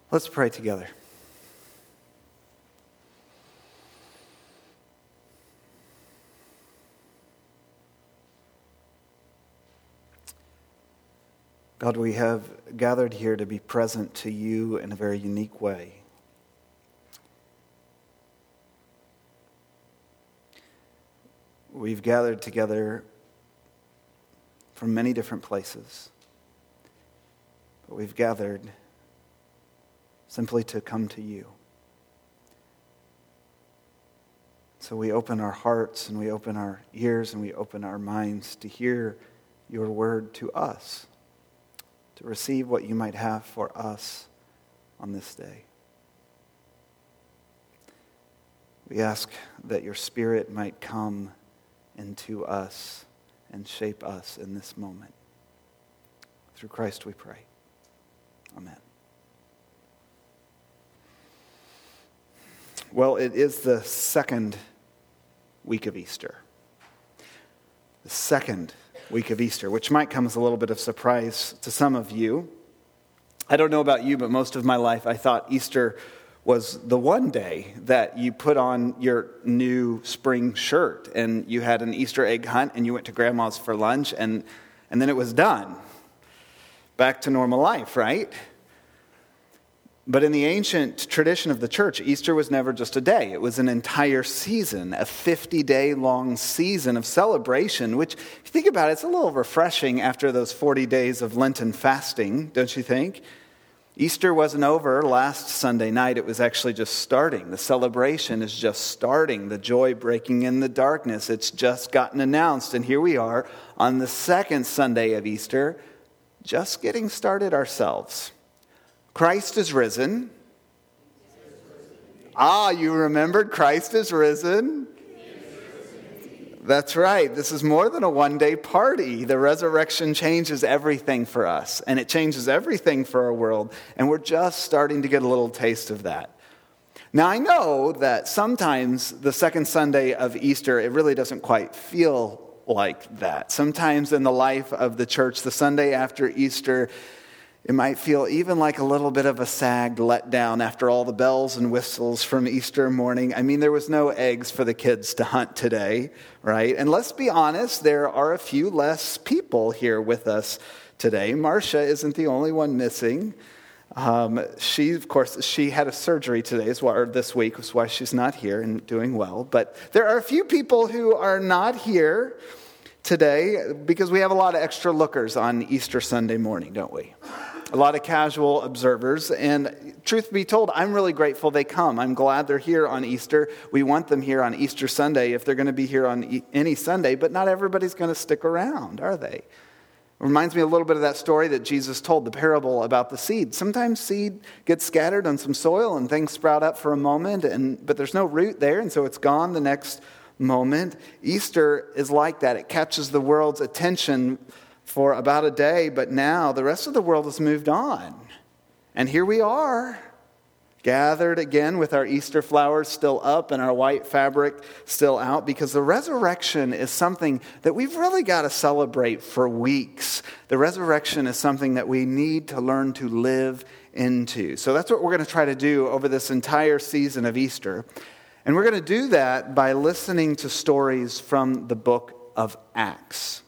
Let's pray together. God, we have gathered here to be present to you in a very unique way. We've gathered together from many different places, but we've gathered simply to come to you. So we open our hearts and we open our ears and we open our minds to hear your word to us, to receive what you might have for us on this day. We ask that your Spirit might come into us and shape us in this moment. Through Christ we pray. Amen. Well, it is the second week of Easter. The second week of Easter, which might come as a little bit of surprise to some of you. I don't know about you, but most of my life I thought Easter was the one day that you put on your new spring shirt and you had an Easter egg hunt and you went to grandma's for lunch and then it was done. Back to normal life, right? But in the ancient tradition of the church, Easter was never just a day. It was an entire season, a 50-day long season of celebration, which, if you think about it, it's a little refreshing after those 40 days of Lenten fasting, don't you think? Easter wasn't over last Sunday night. It was actually just starting. The celebration is just starting. The joy breaking in the darkness. It's just gotten announced. And here we are on the second Sunday of Easter, just getting started ourselves. Christ is risen. You remembered Christ is risen? That's right. This is more than a one-day party. The resurrection changes everything for us, and it changes everything for our world, and we're just starting to get a little taste of that. Now, I know that sometimes the second Sunday of Easter, it really doesn't quite feel like that. Sometimes in the life of the church, the Sunday after Easter, it might feel even like a little bit of a sagged letdown after all the bells and whistles from Easter morning. I mean, there was no eggs for the kids to hunt today, right? And let's be honest, there are a few less people here with us today. Marcia isn't the only one missing. She had a surgery today, or this week, is why she's not here and doing well. But there are a few people who are not here today because we have a lot of extra lookers on Easter Sunday morning, don't we? A lot of casual observers, and truth be told, I'm really grateful they come. I'm glad they're here on Easter. We want them here on Easter Sunday if they're going to be here on any Sunday, but not everybody's going to stick around, are they? It reminds me a little bit of that story that Jesus told, the parable about the seed. Sometimes seed gets scattered on some soil and things sprout up for a moment, but there's no root there, and so it's gone the next moment. Easter is like that. It catches the world's attention for about a day, but now the rest of the world has moved on. And here we are, gathered again with our Easter flowers still up and our white fabric still out, because the resurrection is something that we've really got to celebrate for weeks. The resurrection is something that we need to learn to live into. So that's what we're going to try to do over this entire season of Easter. And we're going to do that by listening to stories from the book of Acts.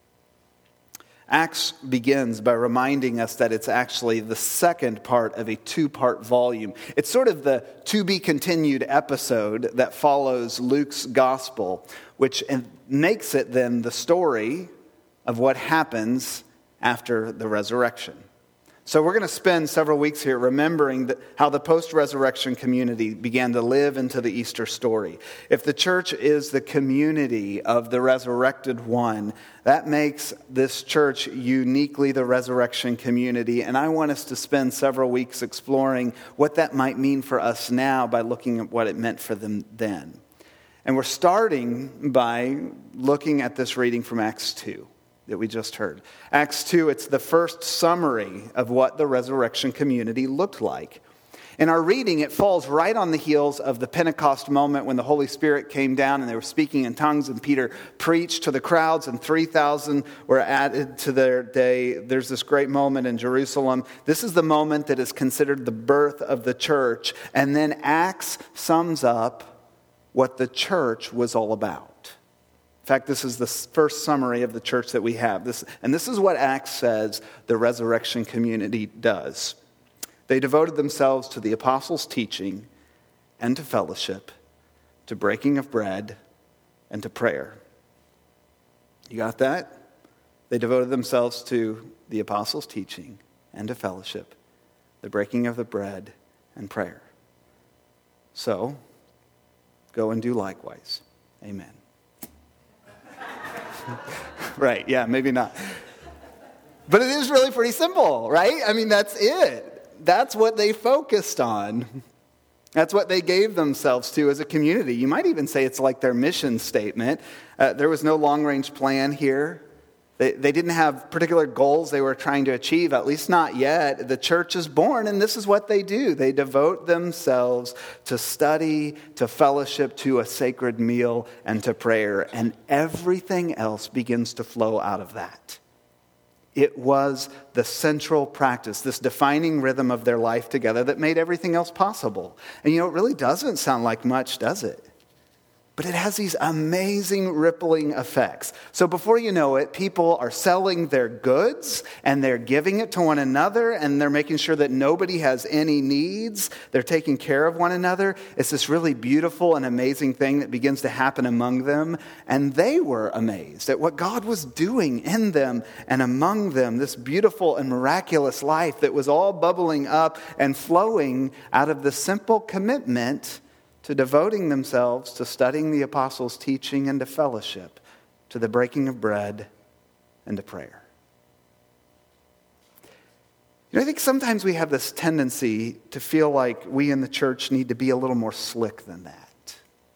Acts begins by reminding us that it's actually the second part of a two-part volume. It's sort of the to-be-continued episode that follows Luke's gospel, which makes it then the story of what happens after the resurrection. So we're going to spend several weeks here remembering how the post-resurrection community began to live into the Easter story. If the church is the community of the resurrected one, that makes this church uniquely the resurrection community. And I want us to spend several weeks exploring what that might mean for us now by looking at what it meant for them then. And we're starting by looking at this reading from Acts 2. That we just heard. Acts 2, it's the first summary of what the resurrection community looked like. In our reading, it falls right on the heels of the Pentecost moment when the Holy Spirit came down and they were speaking in tongues and Peter preached to the crowds and 3,000 were added to their day. There's this great moment in Jerusalem. This is the moment that is considered the birth of the church. And then Acts sums up what the church was all about. In fact, this is the first summary of the church that we have. This is what Acts says the resurrection community does. They devoted themselves to the apostles' teaching and to fellowship, to breaking of bread, and to prayer. You got that? They devoted themselves to the apostles' teaching and to fellowship, the breaking of the bread, and prayer. So, go and do likewise. Amen. Right, yeah, maybe not. But it is really pretty simple, right? I mean, that's it. That's what they focused on. That's what they gave themselves to as a community. You might even say it's like their mission statement. There was no long-range plan here. They didn't have particular goals they were trying to achieve, at least not yet. The church is born, and this is what they do. They devote themselves to study, to fellowship, to a sacred meal, and to prayer. And everything else begins to flow out of that. It was the central practice, this defining rhythm of their life together that made everything else possible. And it really doesn't sound like much, does it? But it has these amazing rippling effects. So before you know it, people are selling their goods and they're giving it to one another and they're making sure that nobody has any needs. They're taking care of one another. It's this really beautiful and amazing thing that begins to happen among them. And they were amazed at what God was doing in them and among them, this beautiful and miraculous life that was all bubbling up and flowing out of the simple commitment to devoting themselves to studying the apostles' teaching and to fellowship, to the breaking of bread and to prayer. I think sometimes we have this tendency to feel like we in the church need to be a little more slick than that.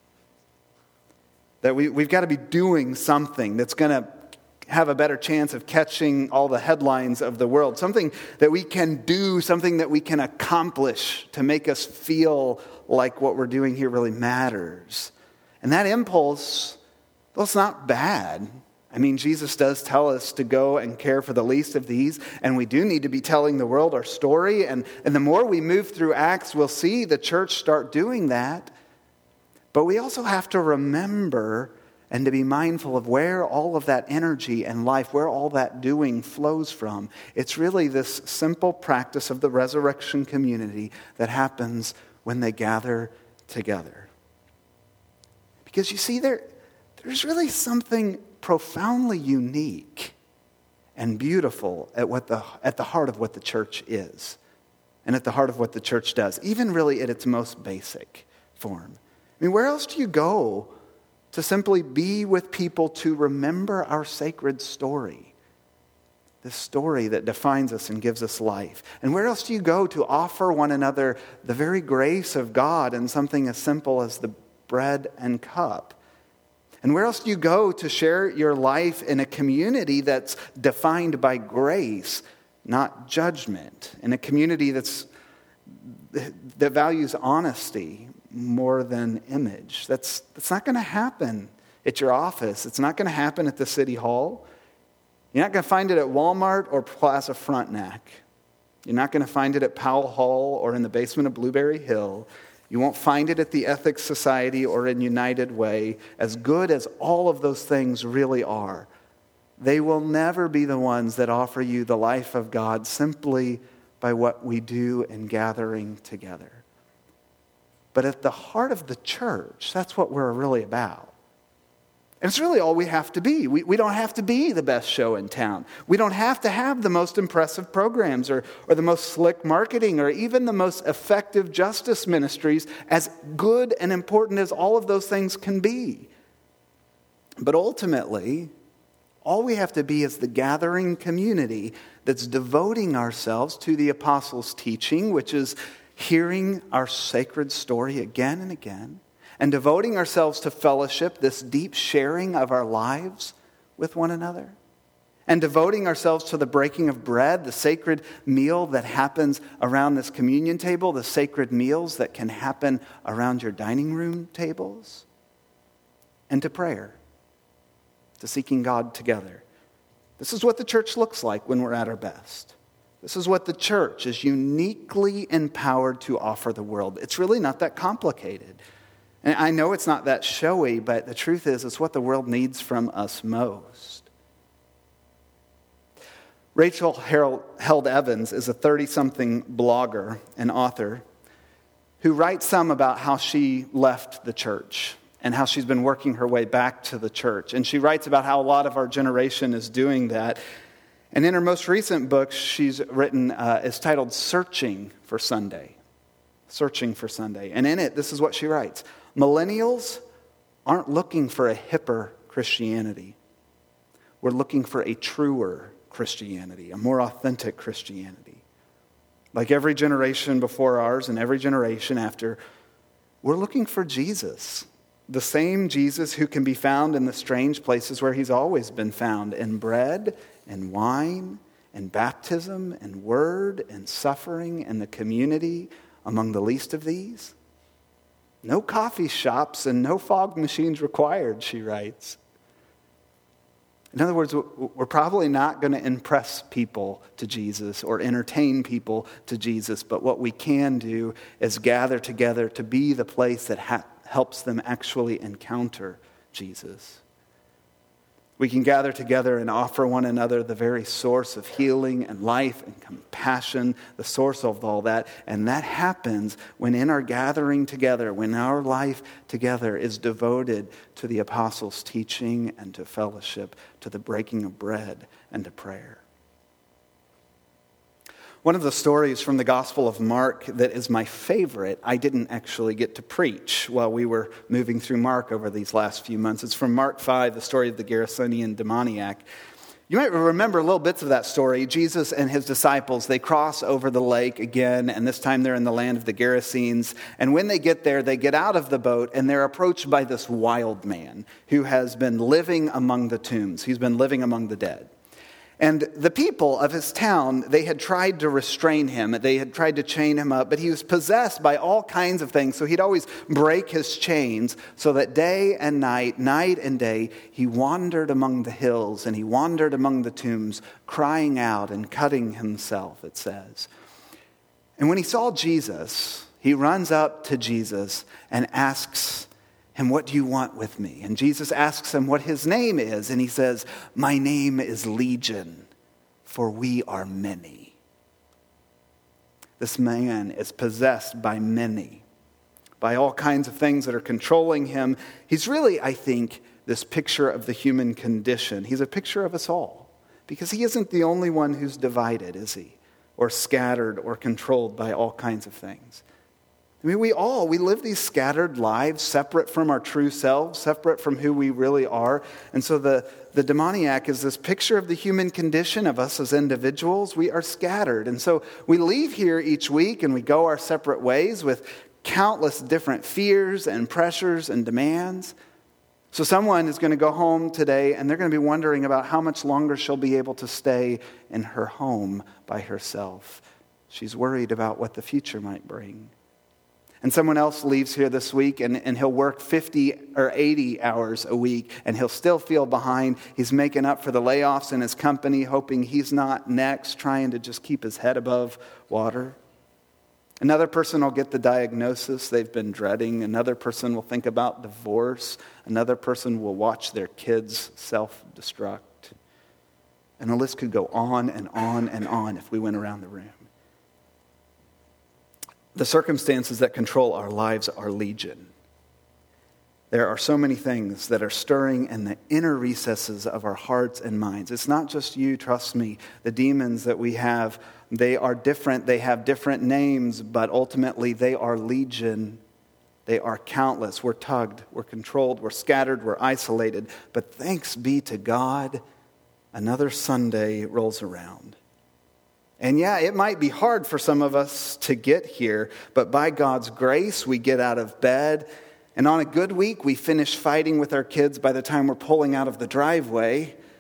That we've got to be doing something that's going to have a better chance of catching all the headlines of the world. Something that we can do, something that we can accomplish to make us feel like what we're doing here really matters. And that impulse, well, it's not bad. I mean, Jesus does tell us to go and care for the least of these, and we do need to be telling the world our story. And the more we move through Acts, we'll see the church start doing that. But we also have to remember and to be mindful of where all of that energy and life, where all that doing flows from. It's really this simple practice of the resurrection community that happens when they gather together. Because you see, there's really something profoundly unique and beautiful at the heart of what the church is and at the heart of what the church does, even really at its most basic form. I mean, where else do you go to simply be with people to remember our sacred story? This story that defines us and gives us life. And where else do you go to offer one another the very grace of God in something as simple as the bread and cup? And where else do you go to share your life in a community that's defined by grace, not judgment? In a community that values honesty more than image. That's not going to happen at your office. It's not going to happen at the city hall. You're not going to find it at Walmart or Plaza Frontenac. You're not going to find it at Powell Hall or in the basement of Blueberry Hill. You won't find it at the Ethics Society or in United Way. As good as all of those things really are, they will never be the ones that offer you the life of God simply by what we do in gathering together. But at the heart of the church, that's what we're really about. And it's really all we have to be. We don't have to be the best show in town. We don't have to have the most impressive programs or the most slick marketing or even the most effective justice ministries, as good and important as all of those things can be. But ultimately, all we have to be is the gathering community that's devoting ourselves to the apostles' teaching, which is hearing our sacred story again and again, and devoting ourselves to fellowship, this deep sharing of our lives with one another. and devoting ourselves to the breaking of bread, the sacred meal that happens around this communion table, the sacred meals that can happen around your dining room tables, and to prayer, to seeking God together. This is what the church looks like when we're at our best. This is what the church is uniquely empowered to offer the world. It's really not that complicated. And I know it's not that showy, but the truth is, it's what the world needs from us most. Rachel Held Evans is a 30-something blogger and author who writes some about how she left the church and how she's been working her way back to the church. And she writes about how a lot of our generation is doing that. And in her most recent book, she's written, is titled Searching for Sunday. Searching for Sunday. And in it, this is what she writes. Millennials aren't looking for a hipper Christianity. We're looking for a truer Christianity, a more authentic Christianity. Like every generation before ours and every generation after, we're looking for Jesus. The same Jesus who can be found in the strange places where he's always been found, in bread and wine and baptism and word and suffering and the community among the least of these. No coffee shops and no fog machines required, she writes. In other words, we're probably not going to impress people to Jesus or entertain people to Jesus, but what we can do is gather together to be the place that helps them actually encounter Jesus. We can gather together and offer one another the very source of healing and life and compassion, the source of all that. And that happens when in our gathering together, when our life together is devoted to the apostles' teaching and to fellowship, to the breaking of bread and to prayer. One of the stories from the Gospel of Mark that is my favorite, I didn't actually get to preach while we were moving through Mark over these last few months. It's from Mark 5, the story of the Gerasenian demoniac. You might remember little bits of that story. Jesus and his disciples, they cross over the lake again, and this time they're in the land of the Gerasenes. And when they get there, they get out of the boat, and they're approached by this wild man who has been living among the tombs. He's been living among the dead. And the people of his town, they had tried to restrain him. They had tried to chain him up, but he was possessed by all kinds of things. So he'd always break his chains so that day and night, night and day, he wandered among the hills and he wandered among the tombs, crying out and cutting himself, it says. And when he saw Jesus, he runs up to Jesus and asks him, "What do you want with me?" And Jesus asks him what his name is. And he says, "My name is Legion, for we are many." This man is possessed by many, by all kinds of things that are controlling him. He's really, I think, this picture of the human condition. He's a picture of us all, because he isn't the only one who's divided, is he? Or scattered or controlled by all kinds of things. I mean, we live these scattered lives, separate from our true selves, separate from who we really are. And so the demoniac is this picture of the human condition of us as individuals. We are scattered. And so we leave here each week and we go our separate ways with countless different fears and pressures and demands. So someone is going to go home today and they're going to be wondering about how much longer she'll be able to stay in her home by herself. She's worried about what the future might bring. And someone else leaves here this week and he'll work 50 or 80 hours a week and he'll still feel behind. He's making up for the layoffs in his company, hoping he's not next, trying to just keep his head above water. Another person will get the diagnosis they've been dreading. Another person will think about divorce. Another person will watch their kids self-destruct. And the list could go on and on and on if we went around the room. The circumstances that control our lives are legion. There are so many things that are stirring in the inner recesses of our hearts and minds. It's not just you, trust me. The demons that we have, they are different. They have different names, but ultimately they are legion. They are countless. We're tugged, we're controlled, we're scattered, we're isolated. But thanks be to God, another Sunday rolls around. And yeah, it might be hard for some of us to get here, but by God's grace, we get out of bed. And on a good week, we finish fighting with our kids by the time we're pulling out of the driveway.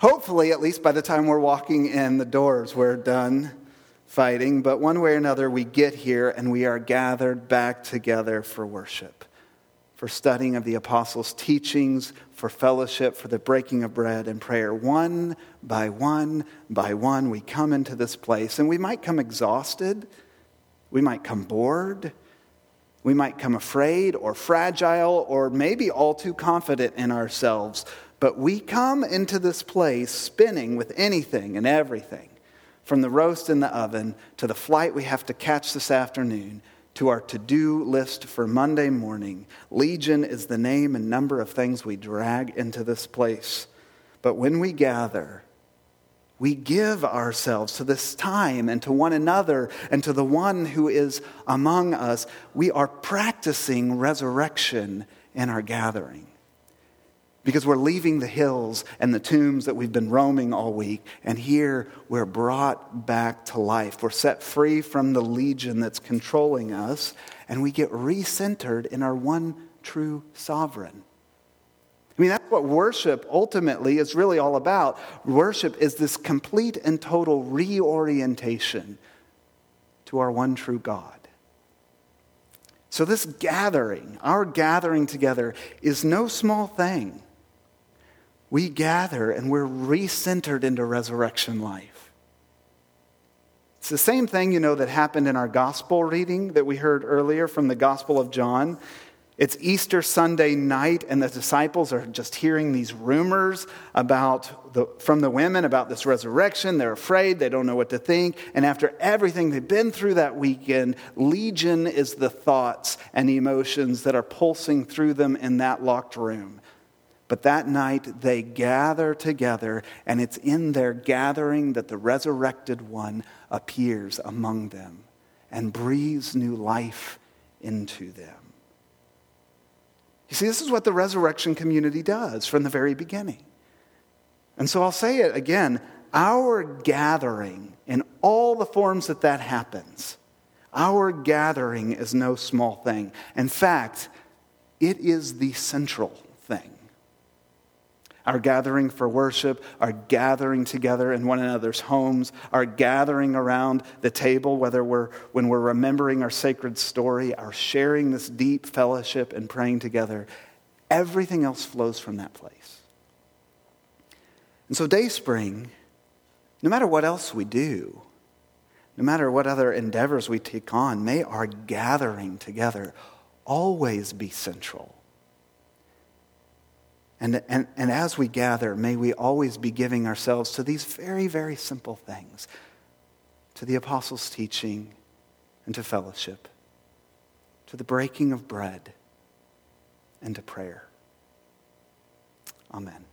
Hopefully, at least by the time we're walking in the doors, we're done fighting. But one way or another, we get here and we are gathered back together for worship, for studying of the apostles' teachings, for fellowship, for the breaking of bread and prayer. One by one, we come into this place. And we might come exhausted. We might come bored. We might come afraid or fragile or maybe all too confident in ourselves. But we come into this place spinning with anything and everything, from the roast in the oven to the flight we have to catch this afternoon, to our to-do list for Monday morning. Legion is the name and number of things we drag into this place. But when we gather, we give ourselves to this time and to one another and to the one who is among us. We are practicing resurrection in our gathering. Because we're leaving the hills and the tombs that we've been roaming all week. And here we're brought back to life. We're set free from the legion that's controlling us. And we get recentered in our one true sovereign. I mean, that's what worship ultimately is really all about. Worship is this complete and total reorientation to our one true God. So this gathering, our gathering together, is no small thing. We gather and we're recentered into resurrection life. It's the same thing, that happened in our gospel reading that we heard earlier from the Gospel of John. It's Easter Sunday night, and the disciples are just hearing these rumors from the women about this resurrection. They're afraid. They don't know what to think. And after everything they've been through that weekend, legion is the thoughts and emotions that are pulsing through them in that locked room. But that night they gather together, and it's in their gathering that the resurrected one appears among them and breathes new life into them. You see, this is what the resurrection community does from the very beginning. And so I'll say it again, our gathering in all the forms that happens, our gathering is no small thing. In fact, it is the central thing. Our gathering for worship, our gathering together in one another's homes, our gathering around the table, when we're remembering our sacred story, our sharing this deep fellowship and praying together, everything else flows from that place. And so Dayspring, no matter what else we do, no matter what other endeavors we take on, may our gathering together always be central. And as we gather, may we always be giving ourselves to these very, very simple things, to the apostles' teaching and to fellowship, to the breaking of bread and to prayer. Amen.